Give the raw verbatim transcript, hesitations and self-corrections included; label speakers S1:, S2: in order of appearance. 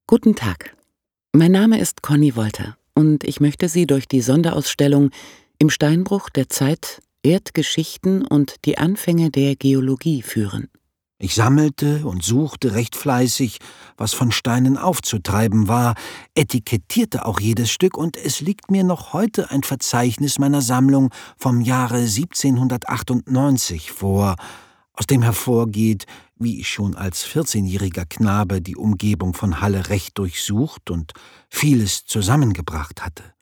S1: Guten Tag. Mein Name ist Conny Wolter und ich möchte Sie durch die Sonderausstellung „Im Steinbruch der Zeit Erdgeschichten und die Anfänge der Geologie“ führen.
S2: Ich sammelte und suchte recht fleißig, was von Steinen aufzutreiben war, etikettierte auch jedes Stück, und es liegt mir noch heute ein Verzeichnis meiner Sammlung vom Jahre siebzehnhundertachtundneunzig vor, aus dem hervorgeht, wie ich schon als vierzehnjähriger Knabe die Umgebung von Halle recht durchsucht und vieles zusammengebracht hatte.